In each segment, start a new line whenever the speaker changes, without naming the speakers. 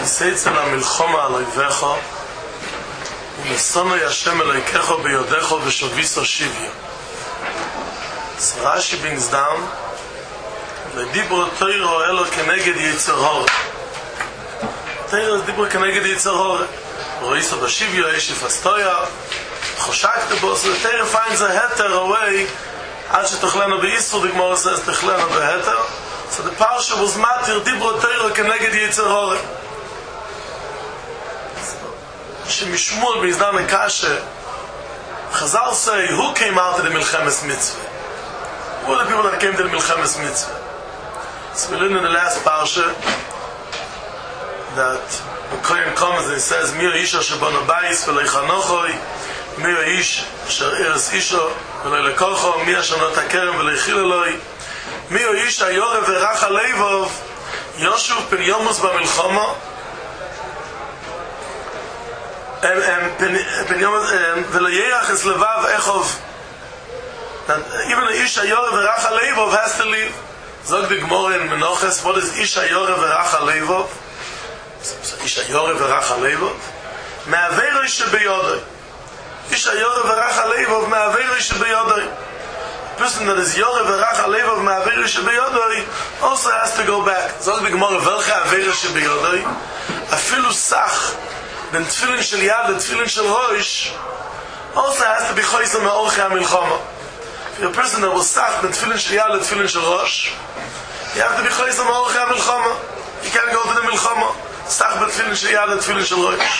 תיסייצה למלחמה על אויביך ולשונאי השם אלוהיכך ביודך ושוביסו שוויו. אז רש"י brings down לדיברו תוירו אלו כנגד יצר הורה. תוירו זה דיברו כנגד יצר הורה. רואיסו בשוויו איש יפסטויה חושקת בו, so the Torah finds a heter away עד שתוכלנו באיסור, the Gemara says תוכלנו בהתר. So the parsha was matir דיברו תוירו כנגד יצר הורה. שמשמואל ביזדן הקשה Chazal say, who came out of the Milchemes Mitzvah? Who are the people that came to the Milchemes Mitzvah? So we learned in the last parsha that the Kohen comes and he says, Mi ha'isha shebana bayis v'lo yichanochoi, Mi ha'ish asher eres isha v'lo yilekocho, Mi asher nota kerem v'lo yichil eloi, Mi ha'ish ha'yorev v'rach ha'leivov, Yoshuv pen yomus b'milchama, ולייח es levav echov. Even the Isha Yoreh V'Rach HaLeivov has to leave. Zog the Gemara in Menachos, what is Isha Yoreh V'Rach HaLeivov? Isha Yoreh V'Rach HaLeivov? Me'aveiroi shebeyodoi. Isha Yoreh V'Rach HaLeivov me'aveiroi shebeyodoi. A person that is Yoreh V'Rach HaLeivov me'aveiroi shebeyodoi also has to go back. Zog the Gemara, Velche aveiroi shebeyodoi? Afilu sach then tefillin shel yad and tefillin shel rosh also has to be choisem me'orchei ha'milchama. If you're a person that was sach then tefillin shel yad and tefillin shel rosh, you have to be choisem me'orchei ha'milchama. You can't go to the milchama sach ben tefillin shel yad and tefillin shel rosh.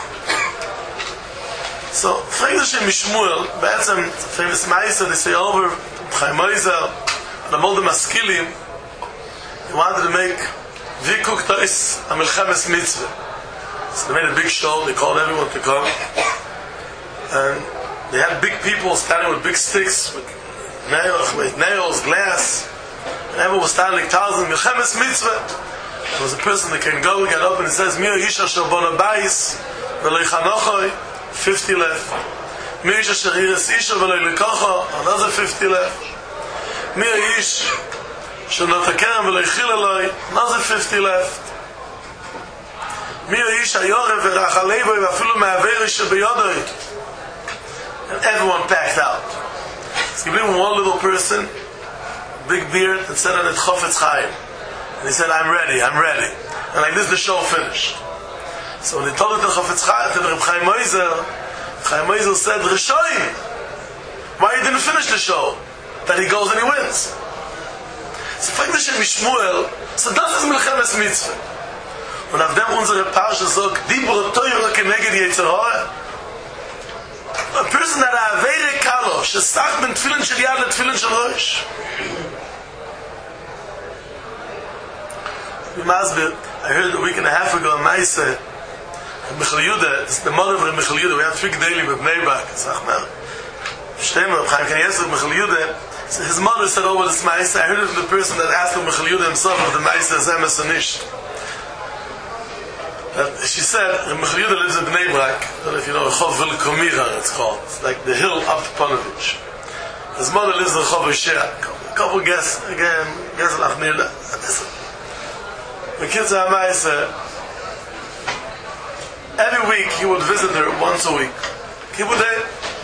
So fraged Hashem Mishmuel, בעצם famous ma'aser they say over Chaim Oizer and all the maskilim, they wanted to make vikuk tois ha'milchemes mitzvah. So they made a big show, they called everyone to come. And they had big people standing with big sticks, with nails, glass. And everyone was standing like thousands. Milchemes mitzvah. There was a person that can go, get up, and it says, Mi ha'isha asher bona bayis, v'lo yichanochoi, 50 left. Mi ha'isha asher eres isha, v'lo yilekocho, another 50 left. Mi ha'ish asher nota kerem, v'lo yichil eloi, another 50 left. Mi ha'ish ha'yoreh v'rach ha'leivoi v'afilu me'aveiroi shebeyodoi. And everyone packed out. So you bring one little person, big beard, and said on it Chofetz Chaim. And he said, I'm ready. And like this the show finished. So when they told it to Chofetz Chaim, to Reb Chaim Oizer said, Rishoyim, why you didn't finish the show? That he goes and he wins. So fragt Hashem Mishmuel, so das ist Milchemes Mitzvah. Und auf dem unsere Parsha sagt, Dibro Teuro keneged Yetzer Hara. A person that a very kalo, shesach ben tefillin shel yad le tefillin shel rosh. I heard a week and a half ago a Maaseh, Michal Yehuda, it's the mother of Michal Yehuda, we have three daily with Bnei Brak. Sag mal, Shtema, Chaim Kaniesel, Michal Yehuda, his mother said over this Maaseh, I heard it from the person that asked Michal Yehuda himself if the Maaseh is emes or nicht. She said, Michal Yehuda lives in Bnei Brak. I don't know if you know, Rechov Vilkomira, it's called. It's like the hill up to Ponovich. His mother lives in Rechov Yeshia. A couple guess lach nirda. The kids are Maaseh. Every week he would visit her once a week. Kibbutz.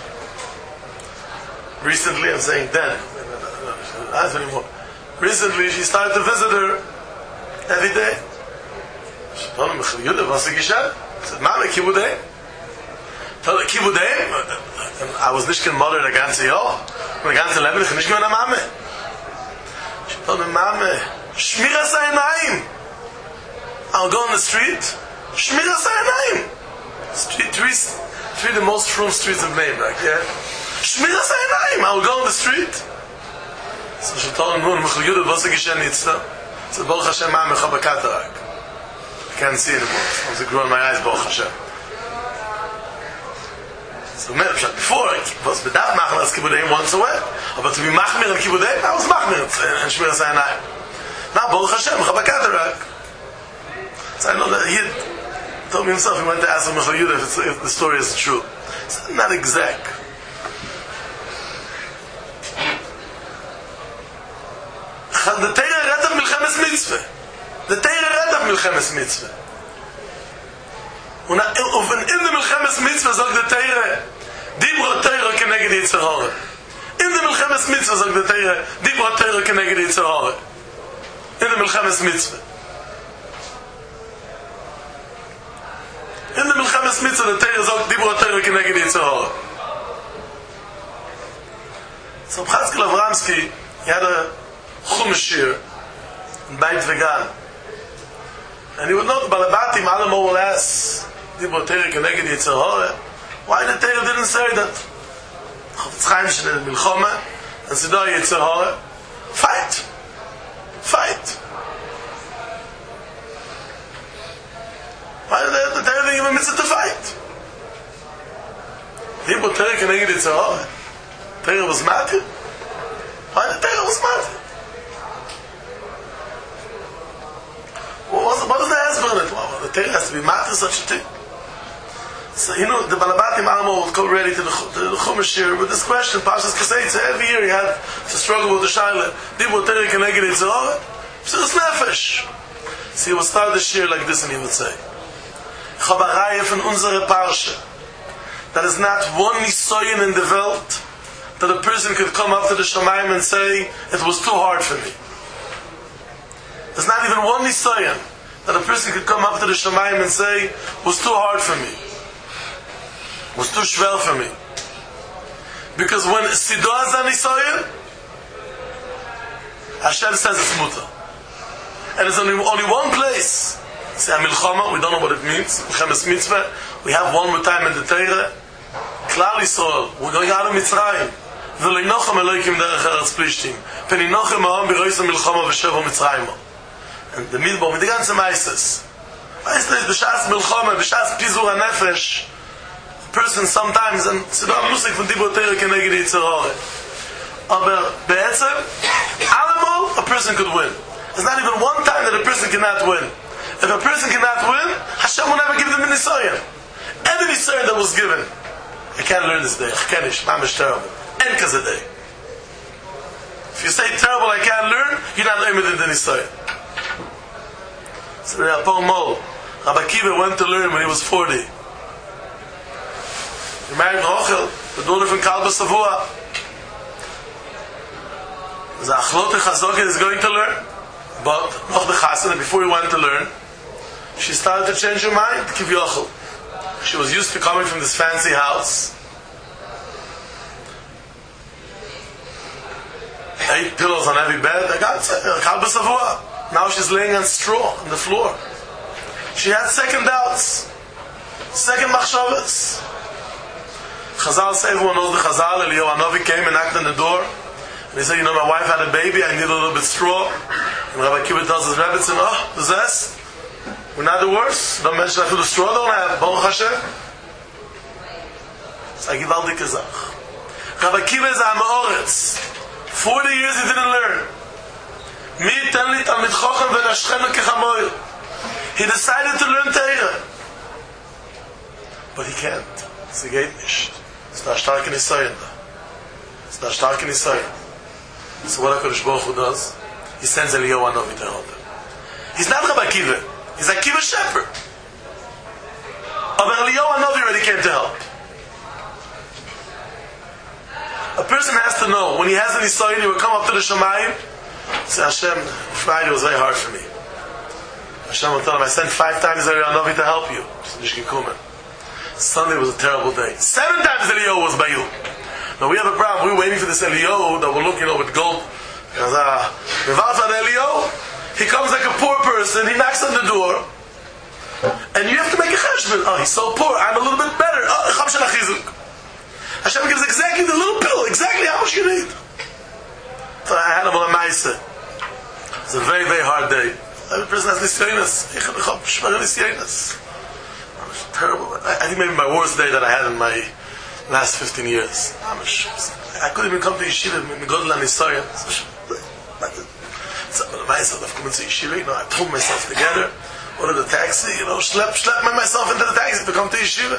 Recently, I'm saying then. Not anymore. Recently, she started to visit her every day. She told him, Michal Yehuda, what's the Gisha? He said, Mama, Kibbutz. Told her, Kibbutz? I was nicht kein Mother the ganze Jahr. The ganze Leben, ich nicht mehr eine Mama. She told him, Mama, Shmiras Einayim. I'll go on the street. Shmiras Einayim. Three the most frum streets of Bnei Brak, yeah? Shmiras Einayim. I'll go on the street. So she told him, Michal Yehuda, what's the Gisha Nitzta? He said, Baruch Hashem, Mama, ich habe Katarak. I can't see anymore. I was growing my eyes, Baruch Hashem. So before, I was bedarf machen as Kibbutz once a week. But to be machmir in Kibbutz, I was machmir in Shmiras Einayim. Now, Baruch Hashem, ich habe Katarak. So I know that he told me himself, he went to ask Michal Yehuda if the story is true. It's not exact. The Torah read of Milchemes Mitzvah. The Torah read of Milchemes Mitzvah. in the Milchemes Mitzvah sagt der Teire, Dibra Teire keneged Yetzer Hara. In the Milchemes Mitzvah sagt der Teire, Dibra Teire keneged Yetzer Hara. In the Milchemes Mitzvah. In the Milchemes Mitzvah, the Teire sagt, Dibra Teire keneged Yetzer Hara. So Chatzkel Avramsky, he had a Chumash shir in Beit Vegan. And he would know, Balabatim, Alamo will ask, Dibra Teire keneged Yetzer Hara, why the Teire didn't say that? Chofetz Chaim Shnei Milchoma, and Sidor Yetzer Hara, fight. Why did the Teire give a mitzvah to fight? Dibra Teire keneged Yetzer Hara. Teire was matir? Why the Teire was matir? What is the answer in it? Well, the Teire has to be matir, such a thing. So, the Balabatim Alamo would go ready to the Chumash shir with this question, Pashas Kaseitza. Every year he had to struggle with the Shaila. Dibra Teire keneged Yetzer Hara? P'sirus Nefesh. So he would start the shir like this and he would say, Chabaraya von unsere Parsha. That is not one nisoyen in the Welt that a person could come up to the Shamayim and say, it was too hard for me. There's not even one nisoyen that a person could come up to the Shamayim and say, it was too hard for me. It was too shvel for me. Because when Sidor is a nisoyen, Hashem says it's muta. And there's only one place. Say Milchama, we don't know what it means. Milchemes Mitzvah. We have one more time in the Torah. Klal Yisrael, we're going out of Mitzrayim. V'leinochem Elokim derech Eretz Plishtim. V'ninochem Ma'am b'roisa Milchama v'shevo Mitzrayim. And the Midbar, with the ganze Meises. Meises, b'shas Milchama, b'shas Pizur HaNefesh. A person sometimes, and Sidor Musik von Dibra Teire keneged Yetzer Hara. Aber be'etzem, allemal, a person could win. There's not even one time that a person cannot win. If a person cannot win, Hashem will never give them a nisoyen. Any nisoyen that was given, I can't learn this day. Chkenish, mamish terrible. Enkas a day. If you say terrible, I can't learn, you're not learning in the nisoyen. So Paul Mol, Rabbi Akiva went to learn when he was 40. He married Rochel, the daughter from Kalba Savua. The Achlote Chazoket is going to learn. But noch the Chasana, before he went to learn, she started to change her mind. Kivyochel. She was used to coming from this fancy house. 8 pillows on every bed. I got Kalba Savua. Now she's laying on straw on the floor. She had second doubts, second machshavas. Chazal say, everyone knows the Chazal. Eliyahu Hanavi came and knocked on the door. And he said, my wife had a baby, I need a little bit straw. And Rabbi Akiva tells his Rebbetzin, the zest, we're not the worst. Don't mention that for the straw, don't have. Baruch Hashem. It's a givaldik zach. Rabbi Akiva is a Ha'aretz. 40 years he didn't learn. He decided to learn Torah. But he can't. It's a geht nicht. It's not stark in Yisrael. It's not stark in Yisrael. So what HaKadosh Baruch Hu does? He sends Eliyahu Hanavi to help him. He's not Rabbi Akiva. He's Akiva shepherd. But Eliyahu Hanavi already came to help. A person has to know, when he has an Yisrael, he will come up to the Shamayim, say, Hashem, Friday was very hard for me. Hashem will tell him, I sent 5 times Eliyahu Hanavi to help you. Sunday was a terrible day. 7 times Eliyahu was by you. Now we have a problem. We're waiting for this Eliyahu that we're looking with gold. He comes like a poor person. He knocks on the door, and you have to make a cheshbon. Oh, he's so poor. I'm a little bit better. Oh, Hashem gives exactly the little pill, exactly how much you need. So I had him on a ma'aseh. It's a very, very hard day. Every person has nisyonos. Terrible. I think maybe my worst day that I had in my last 15 years. I couldn't even come to yeshiva in Godel and Nisoyen. I pulled myself together, ordered a taxi, schlepped myself into the taxi to come to yeshiva.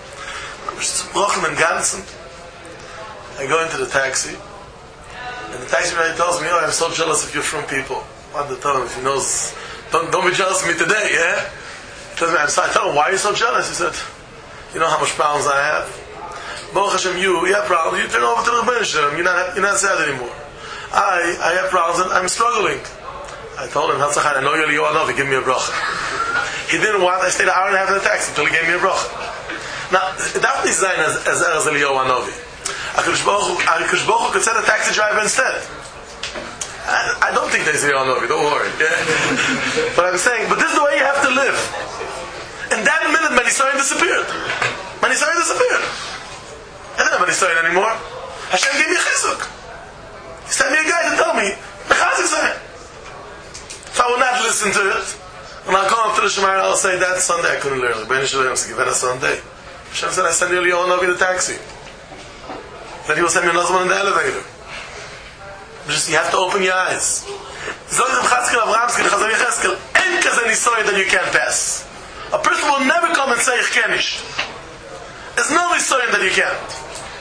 I go into the taxi, and the taxi driver tells me, I'm so jealous of you from people. I want to tell him, if he knows, don't be jealous of me today, yeah? So I told him, why are you so jealous? He said, you know how much problems I have? Baruch Hashem, you have problems. You turn over to the Rebbeinu Shalom. You're not sad anymore. I have problems and I'm struggling. I told him, I know you're Eliyahu Hanavi, give me a bracha. He didn't want. I stayed an hour and a half in the taxi until he gave me a bracha. Now, that is design as Eliyahu Hanavi. HaKadosh Baruch Hu could send a taxi driver instead. I don't think there's Eliyahu Hanavi, don't worry. Yeah? But I'm saying, but this is the way you have to live. In that minute, Manisayan disappeared. I didn't have Manisayan anymore. Hashem gave me chizuk. He sent me a guy to tell me, Mechazik Zayin. If I will not listen to it, and I'll come up to the Shemar, I'll say, that Sunday I couldn't learn. Ben Shalom said, give it a Sunday. Hashem said, I send you Eliyahu Hanavi the taxi. Then he will send me another one in the elevator. You have to open your eyes. Zog Reb Chatzkel Avramsky, the Chazon Yecheskel, ain't kaze nisoy that you can't pass. A person will never come and say, ich kenn nicht. There's no nisoy that you can't.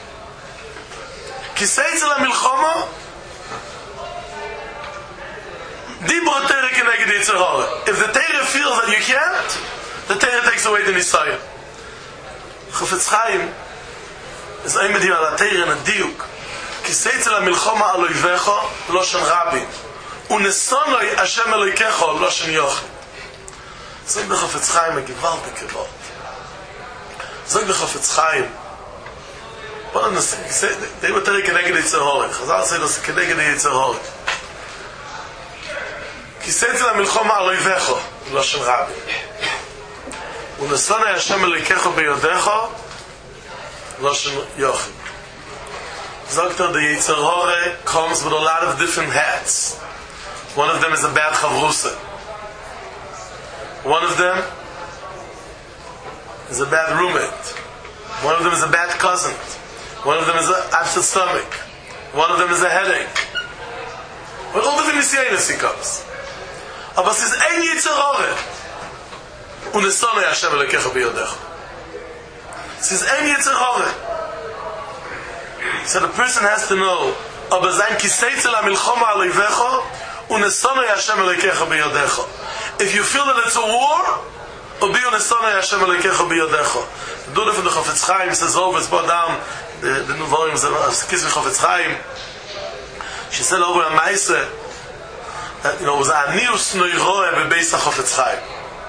Ki seitzel ha-milchoma, dibur Torah keneged Yetzer Hara. If the Torah feels that you can't, the Torah takes away the nisoy. Chofetz Chaim is ein mit ihm ala Torah and a diuk. כי סייצל המלחמה על אויביך לא שן רבים ונסונוי השם אלוהיכך לא שן יוחד. זאת בחפץ חיים מגיבל בקרבות. זאת בחפץ חיים בוא ננסה די יותר כנגד יצר הורג חזר עשה נושא כנגד יצר הורג כי סייצל המלחמה על אויביך לא שן רבים ונסונוי השם אלוהיכך ביודך לא שן יוחד. Zokter, the Yetzer Hara comes with a lot of different hats. One of them is a bad chavrusa. One of them is a bad roommate. One of them is a bad cousin. One of them is an upset stomach. One of them is a headache. But all different nisyanis he comes. Aber es ist ein Yetzer Hara. Und es soll ja Hashem Elokecha b'yodecha. Es ist ein Yetzer Hara. So the person has to know, aber sein kiseitzel ha-milchoma al-oivecha unesonoi Hashem Elokecha b'yodecha. If you feel that it's a war, ubi unesonoi Hashem Elokecha b'yodecha. The Duda from the Chofetz Chaim says over, it's brought down, the new volumes of Kisvei Chofetz Chaim. She said over a Maise, that, it was anius noiroe bebeis ha-Chofetz Chaim.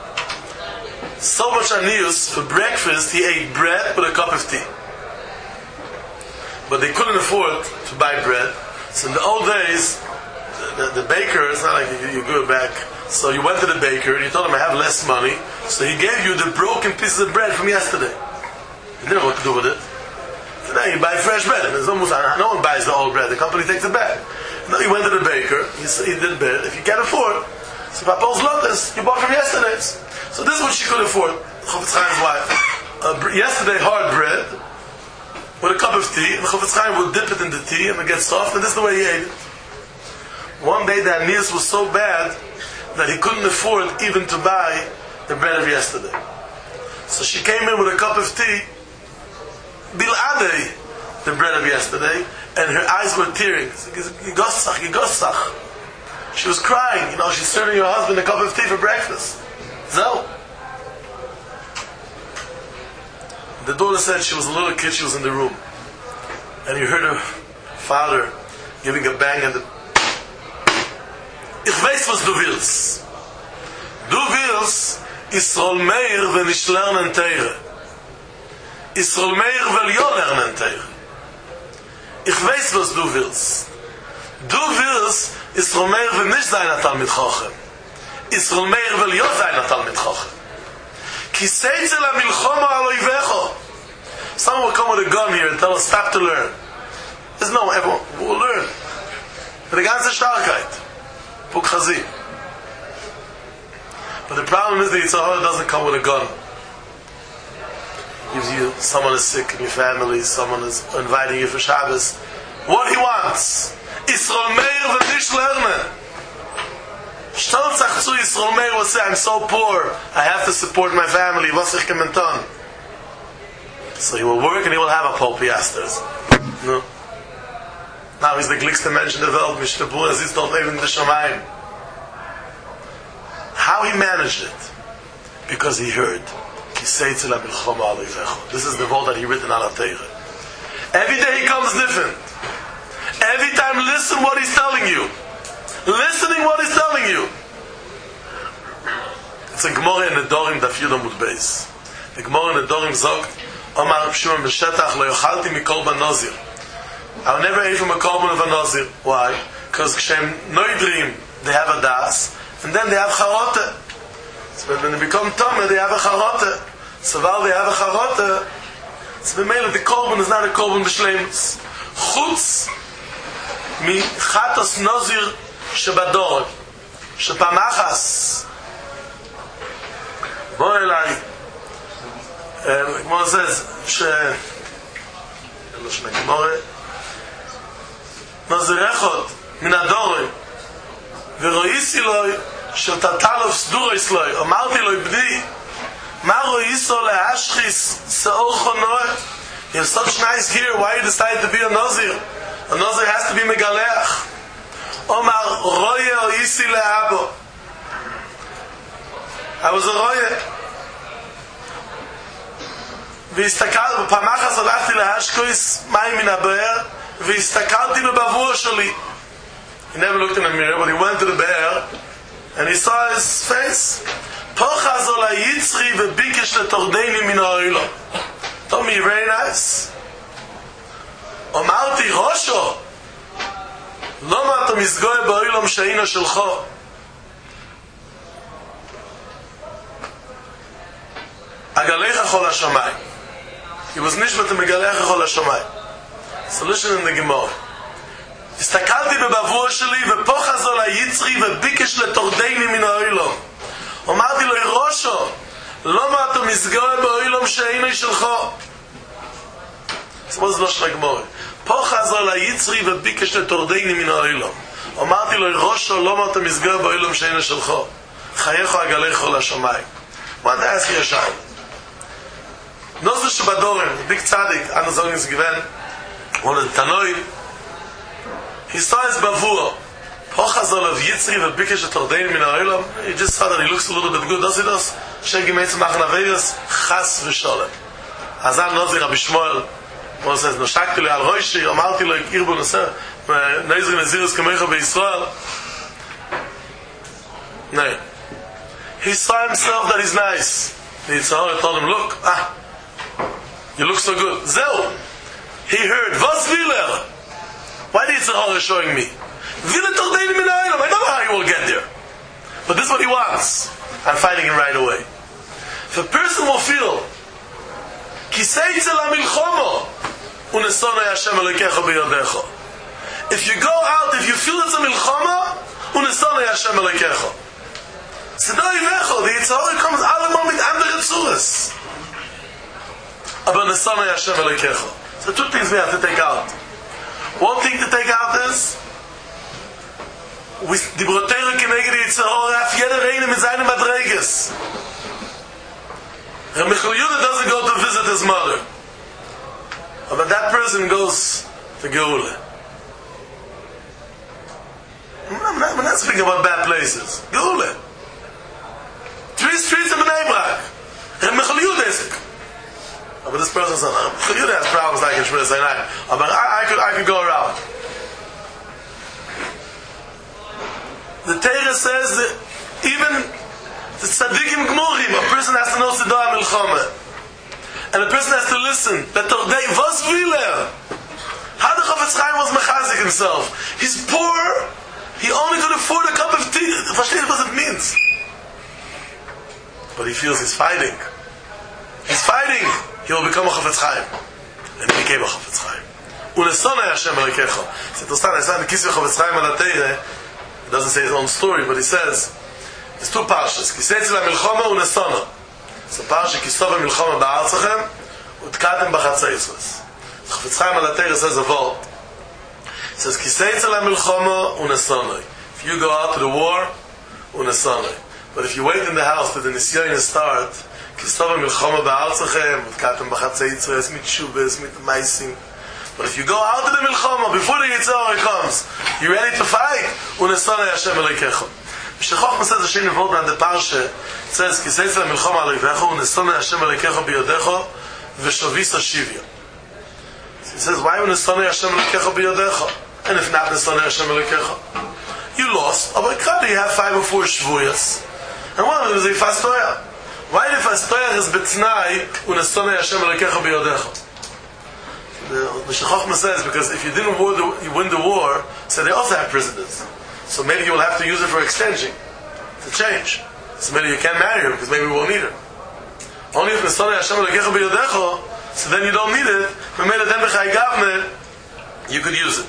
So much anius, for breakfast he ate bread with a cup of tea. But they couldn't afford to buy bread. So in the old days, the baker, it's not like you go back. So you went to the baker and you told him, I have less money. So he gave you the broken pieces of bread from yesterday. You didn't know what to do with it. Today you buy fresh bread. And there's almost, no one buys the old bread. The company takes it back. No, you went to the baker. He did bread. If you can't afford, so Papa's lotus, you bought from yesterday's. So this is what she could afford. Chofetz Chaim's wife. Yesterday hard bread with a cup of tea, and the Chofetz Chaim would dip it in the tea and it gets soft, and this is the way he ate it. One day the anias was so bad that he couldn't afford even to buy the bread of yesterday. So she came in with a cup of tea, biladei, the bread of yesterday, and her eyes were tearing. Yigossach. She was crying, she's serving her husband a cup of tea for breakfast. So the daughter said she was a little kid, she was in the room. And you heard her father giving a bang and Ich weiß, was du willst. Du willst Yisrael Meir will nicht lernen Teire. Yisrael Meir will ja lernen Teire. Ich weiß, was du willst. Du willst Yisrael Meir will nicht sein ein Talmid Chochem. Yisrael Meir will ja sein ein Talmid Chochem. Kiseitzel ha-milchoma al-oivecha. Someone will come with a gun here and tell us stop to learn. There's no everyone will learn. But the ganze Starkheit. Puk Chazim. But the problem is the Yetzer Hara doesn't come with a gun. Gives you, someone is sick in your family, someone is inviting you for Shabbos. What he wants. Yisrael Meir will nicht lernen. Stolz ach zu Yisrael Meir will say, I'm so poor, I have to support my family, was ich kemen tun? So he will work and he will have a Paul Piasters. No. Now he's the glickste Mensch in the world, Mr. Buhr, ist dort leben in the Shamayim. How he managed it. Because he heard. This is the vote that he written on Torah. Every day he comes different. Every time listen what he's telling you. Listening what he's telling you. It's a Gemara in the Dorim Daf Yud Amud Beis. The Gemara in the Dorim sagt, Omar Reb Shimon b'shetach lo yochalti mikolban nazir. I will never eat from a korban of a nazir. Why? Because kshem noidrim, they have a das, and then they have charote. So when they become tameh, they have a charote. So while they have a charote, so the korban is not a korban b'shleimus. Chutz mi chatos nazir shebador, shepamachas. בוא אליי כמו זה לא שנה גמורה נזירחות מן הדורי ורואיסי לו שתתלוף סדור אסלוי אמרתי לו בני מה רואיסו להשחיס שאור חונוי you have such nice hair why you decided to be a nazir has to be מגלח אומר רואי רואיסי לאבו I was a roye. והסתכל, בפעם אחת הלכתי להשקויס מים מן הבאר, והסתכלתי בבבור שלי. He never looked in the mirror, but he went to the bear, and he saw his face. פוחז עולה יצרי וביקש לתורדני מן האוילו. told me, very nice. אמרתי, ראשו, למה אתה מסגוי באוילום שהינו שלך? Agalecha chol hashamayim. He was nishmat megalecha chol hashamayim. So listen in the Gemara. הסתכלתי בבבור שלי ופוחז עולה יצרי וביקש לתורדני מן האוילום. אמרתי לו, ראשו, למה אתה מסגוי באוילום שהינו שלך? So זה לא של הגמורה. פוחז עולה יצרי וביקש לתורדני מן האוילום. אמרתי לו, ראשו, למה אתה מסגוי באוילום שהינו שלך? חייך agalecha chol hashamayim. I want to ask you a shayla. Nozer Shabadorim, the big tzaddik, Anna Zogin is given, one of the Tanoim, he saw his bavur, Pochazol of Yitzri, V'bikesh Tordein min ha'olam. He just saw that he looks a little bit good, does he does? Shegi Meitzim Machan Averis, Chas V'Sholem. Azan Nozer Rabbi Shmuel, one says, Noshakti le al Roishi, Amarti lo Irbu Noser, Neizri Nezirus Kamecha B'Yisrael. No. He saw himself that he's nice. The Yitzhahara told him, look, you look so good. Zeu. He heard, was will er? Why the Yitzhahara showing me? Will er tordeini min ha'olam? I know how you will get there. But this is what he wants. I'm finding him right away. If a person will feel, kisei zel ha'milchomo, unesonai Hashem Elokecha biyodecha. If you go out, if you feel it's a milchoma, unesonai Hashem Elokecha. Sedoi vecho, the Yitzhahara comes alamon mit andere Tzuras. Aber nesonai Hashem Elokecha. So two things we have to take out. One thing to take out is, with the Brotera keneged the Yitzhahara, af jeder reine mit seinen Madreges. Rabbi Yehuda doesn't go to visit his mother. But that person goes to Geula. I'm not speaking about bad places. Geula. 3 streets in Bnei Brak. Rabbi Yehuda is it. But this person said, Rabbi Yehuda has problems like in Shmir Sinai. But I could go around. The Torah says that even the tzaddikim gmurim, a person has to know Siddur Milchama. And a person has to listen. That Tordei, was will er? How the Chofetz Chaim was mechazik himself? He's poor. He only could afford a cup of tea. Versteht what it means? But he feels he's fighting. He's fighting. He will become a Chofetz Chaim. And he became a Chofetz Chaim. Unesonai Hashem Elokecha. It's interesting. I saw in the Kisvei Chofetz Chaim on the Torah. He doesn't say his own story, but he says, there's 2 parshas. Kisetz la milchoma unesona. So parsha kisov milchoma ba'arzachem utkatem b'chatzayisros. Chofetz Chaim al Torah says a vote. It says kisetz la milchoma unesona. If you go out to the war, unesona. But if you wait in the house till the nisyoyin start, kisov milchoma ba'arzachem utkatem b'chatzayisros mit shubes mit meisim. But if you go out to the milchama before the Yitzhahara comes, you ready to fight? Unesonai Hashem Elokecha. Mishnah says the same involvement in the parsha. It says, "Ki seitz milchama alevecho u'nestonei Hashem alekecha biyodecho v'shavisa shivya." It says, "Why u'nestonei Hashem alekecha biyodecho?" And if not, nestonei Hashem alekecha, you lost. But you have 5 or 4 shvuyas, and one of them is a fastoya. Why the fastoya is betnai u'nestonei Hashem alekecha biyodecho? The Mishnah says because if you didn't win the war, so they also have prisoners. So maybe you will have to use it for exchanging, to change. So maybe you can't marry her because maybe we won't need her. Only if Nestonei Hashem Elokecha B'yodecho, so then you don't need it. But maybe then b'chai gavne, you could use it.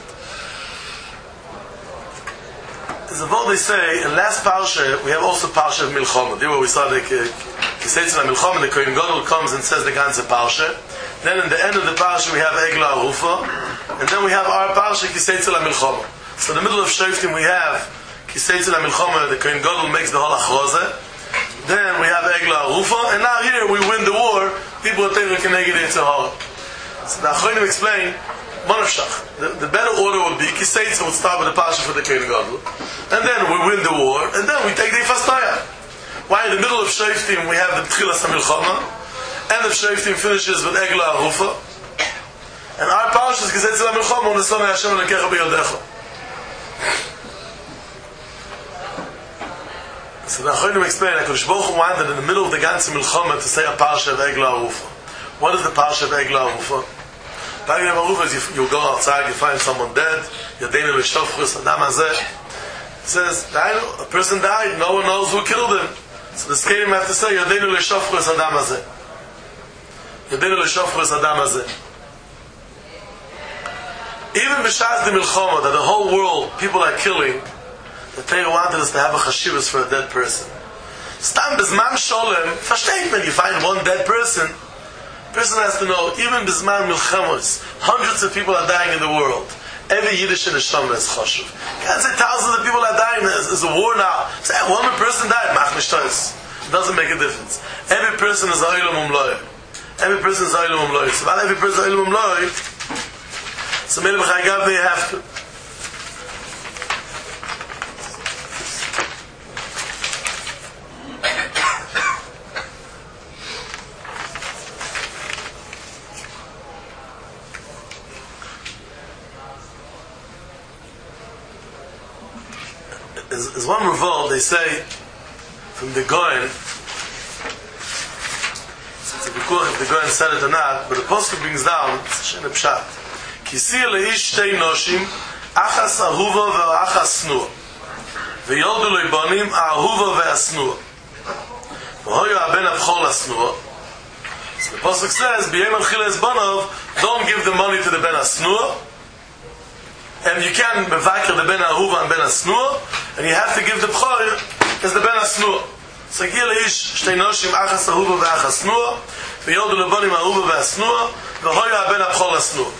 As of all they say, in last parsha we have also parsha of Milchama. There where we saw the Kiseitz Milchama, the Kohen Gadol comes and says the ganze parsha. Then in the end of the parsha we have Egla Arufa, and then we have our parsha Kiseitz Milchama. So in the middle of Shoftim we have Kiseitz Milchama, the Kohen Gadol makes the whole achroze. Then we have Egla Arufa, and now here we win the war. People are taking Keneged Yitzhahara. So the Achronim explain, the better order would be Kiseitz would start with the parsha for the Kohen Gadol, and then we win the war, and then we take the Fastaya. Why in the middle of Shoftim we have the Tchilas HaMilchama, and the Shoftim finishes with Egla Arufa, and our parsha is Kiseitz HaMilchama, and Nestonei Hashem Elokecha B'yodecho. So the Achronim explain that HaKadosh Baruch Hu wanted in the middle of the ganze Milchama to say a parsha of Egla Arufa. What is the parsha of Egla Arufa? Egla Arufa is you go outside, you find someone dead, Yadeinu L'Shofchus Adam Hazeh. It says, a person died, no one knows who killed him. So the Skedim have to say, Yadeinu L'Shofchus Adam Hazeh. Yadeinu L'Shofchus Adam Hazeh. Even b'shas the Milchama, that the whole world, people are killing, the Torah wanted us to have a chashivas for a dead person. Stam bezman sholem, versteht man, you find one dead person, person has to know, even bezman milchamos, hundreds of people are dying in the world. Every Yiddish in the Shama is chashuv. You can't say thousands of people are dying, there's a war now. Say, one person died, mach mishtois. It doesn't make a difference. Every person is ha'olam umloy. Every person is ha'olam umloy. So about every person is ha'olam umloy, so maybe b'chai gavne you have to. As one revolt, they say from the Goyen, it's a bikuch if the Goyen said it or not, but the Posuk brings down, it's a pshat. Kisir leish shtei noshim, achas ahuva ve'achas snua. Ve'yoldu leibonim, ahuva ve'asnua. V'hoyo aben abchol asnua. So the Posuk says, b'yem al-chila esbonov, don't give the money to the ben asnua, and you can't bevakir the ben ahuva and ben asnua, and you have to give the b'chor as the ben asnua. So gil ish shtei noshim achas ahuva ve'achas snua, v'yoldu leibonim ahuva ve'asnua, v'hoyo aben abchol asnua.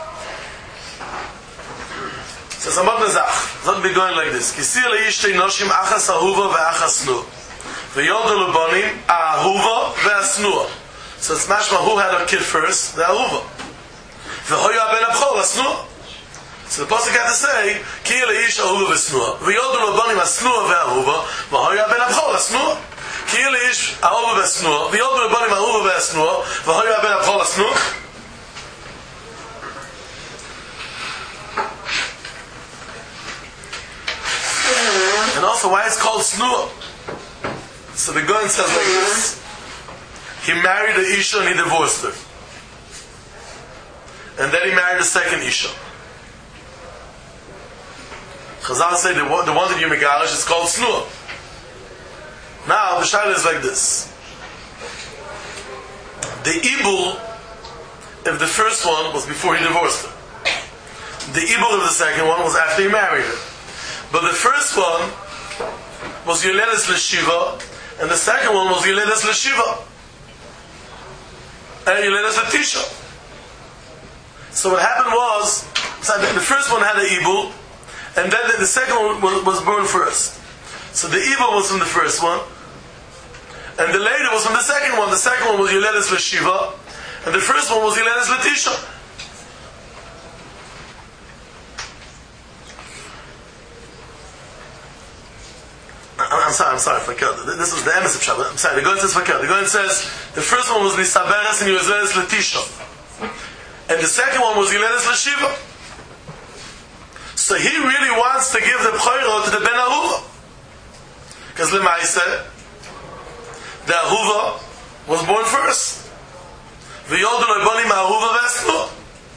So it's a modern zach. It's not be going like this. Kisir leish shtei noshim achas ahuva ve'achas snua, v'yoldu leibonim ahuva ve'asnua. So it's mashma who had a kid first, the ahuva. V'hoyo aben abchol asnua. So the pasuk had to say, Ki leish ahuva ve'asnua, v'yoldu leibonim asnua ve'ahuva, v'hoyo aben abchol asnua. Ki leish ahuva ve'asnua, v'yoldu leibonim ahuva ve'asnua, v'hoyo aben abchol asnua. And also why it's called snua. So the Goyen says like this. He married a Isha and he divorced her. And then he married a second Isha. Chazal say the one that you megalish is called snua. Now the shayla is like this. The ibul of the first one was before he divorced her. The ibul of the second one was after he married her. But the first one was Yoledes L'Shiva, and the second one was Yoledes L'Shiva, and Yoledes L'Tisha. So what happened was, the first one had an Ibul, and then the second one was born first. So the Ibul was from the first one, and the later was from the second one. The second one was Yoledes L'Shiva, and the first one was Yoledes L'Tisha. I'm sorry, Fakir. This was the emes of Shabbat. I'm sorry, the Goyen says Fakir. The Goyen says, the first one was Nisaberes and Yuzeres Letisha. And the second one was Yiledes Leshiva. So he really wants to give the Bchoiro to the Ben Ahuva. Because Lemaise, the Ahuva was born first. V'yodu lo'bonim Ahuva v'esnu.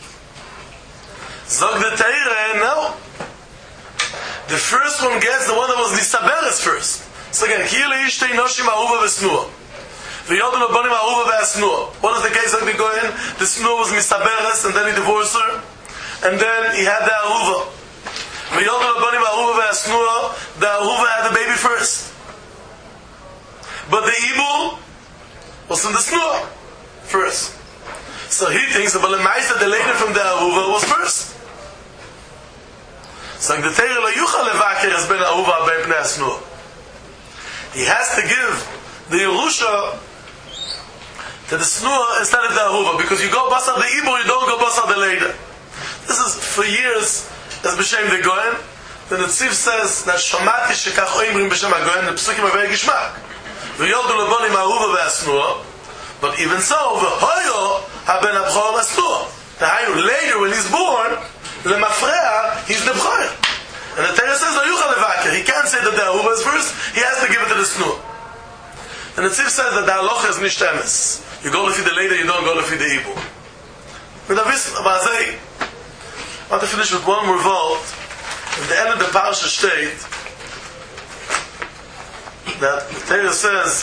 Zog the Teire, no. The first one gets the one that was Nisaberes first. So again, Kiyele Ishtei Noshim Ahuva v'esnu. V'yodu lo'bonim Ahuva v'esnu. What is the case of the Goyen? The Snu was Nisaberes and then he divorced her. And then he had the Ahuva. V'yodu lo'bonim Ahuva v'esnu. The Ahuva had the baby first. But the Ibul was from the Snua first. So he thinks that the lady from the Ahuva was first. So the Teire lo yuchal levaker has been Ahuva ben pnei Snua. He has to give the Yerusha to the Snua instead of the Ahuva, because you go basar the Ibul, you don't go basar the lady. This is for years as b'shem the Goyen. The Netziv says that Shomati shekach oimrim b'shem ha-Goyen, the Pesukim are very gishmak. But even so, v'hoyo haben abchor astur. Later, when he's born, lemafreya, he's the bchor. And the Torah says, he can't say that the Ahuva is first, he has to give it to the Snur. And the Tziv says that the halacha is nicht emes. You go to feed the later, you don't go to feed the Ibul. But I want to finish with one more vote. At the end of the parasha state, that the Torah says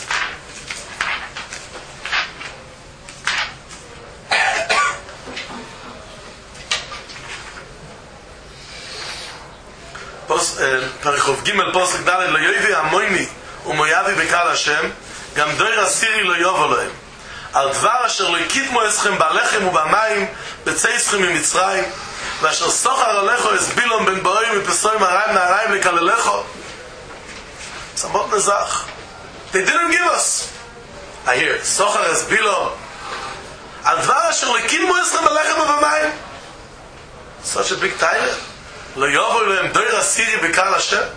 Perichov Gimel Posek Dalet Lo Yoivi Amoini Umoyavi Bekal Hashem Gam Doir Asiri Lo Yovoloim Al Dvar Asher Lo Yikitmo Eschem Balechem Ubamayim Betzeischem Mitzrayim Vasher Sochar Alecho Esbilom Ben Boim Upesoim Arayim Narayim Lekalelecho. They didn't give us. I hear Sochar es Bilo. Advar asher lekilmu esrem alechem uvamayim. Such a big title. Lo yovo lehem doir asiri bekal Hashem.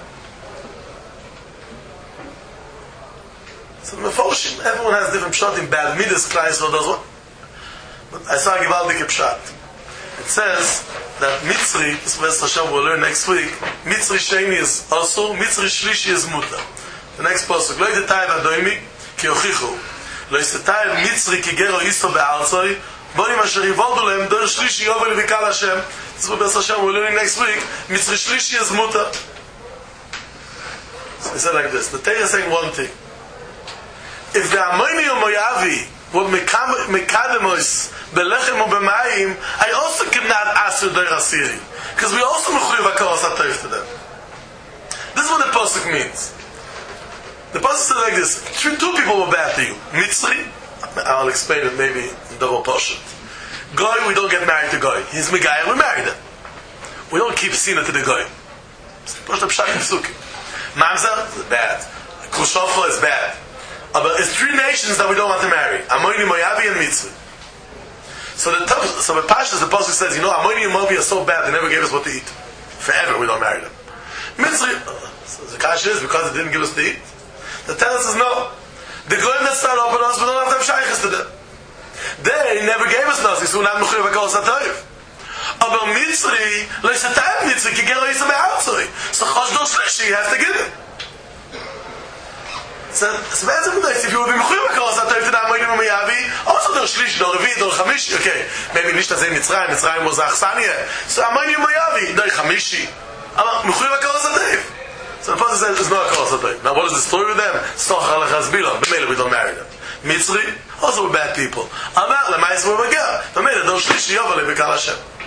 So mefoshim, everyone has different pshat in bad midas. Christ does what? But I saw a givaldik pshat. It says that Mitzri, this is Hashem we'll learn next week, Mitzri Sheni is also, Mitzri Shlishi is Muta. The next pasuk, Lo yitetayev adoimi ki yochichu, Lo yitetayev Mitzri ki gero yisto be'arzoi, Bonim asher yivoldu lehem dor Shlishi yovel vikal Hashem. This is what Hashem we'll learn next week, Mitzri Shlishi is Muta. So he said like this, the Torah is saying one thing. If the Amoini or Moyavi would mekademos belechem ubemayim, I also cannot ask their asiri, because we also mechuyev hakaras hatoyv to them. This is what the pasuk means. The pasuk says like this: two people were bad to you. Mitzri, I'll explain it maybe in double portion. Goy, we don't get married to Goy. He's Megayah, we married him. We don't keep sina to the Goy. Mamzer is bad. Khrushchev is bad. But it's three nations that we don't want to marry: Ammoni, Moavi, and Mitzri. So the Pashas, the pasuk says, Ammoni and Moavi are so bad they never gave us what to eat. Forever we don't marry them. Mitzri, so the Kasha is because they didn't give us to eat. The Torah says no. The Goyim that start open us, we don't have to have shaykhs to them. They never gave us nothing, so we don't have mechuyev hakaras hatoyv. Aber Mitzri, lo yisatayev Mitzri ki gero yisa be'arzoi. So Chosh Dor Shlishi has to give him. So if you would be mechuyev hakaras hatoyv to the Amonim and Moavi, also Dor Shlishi, Dor Revi, Dor Chamishi, okay, maybe nicht as in Mitzrayim was Achsaniya. So Amonim and Moavi, Dor Chamishi. Aber mechuyev hakaras hatoyv. So the pasuk says there's no hakaras hatoyv. Now what is the story with them? Sochar lechas bilo. B'meila we don't marry them. Mitzri, also we're bad people. Amar lemaisa we're megah. B'meila Dor Shlishi yovel bekal Hashem.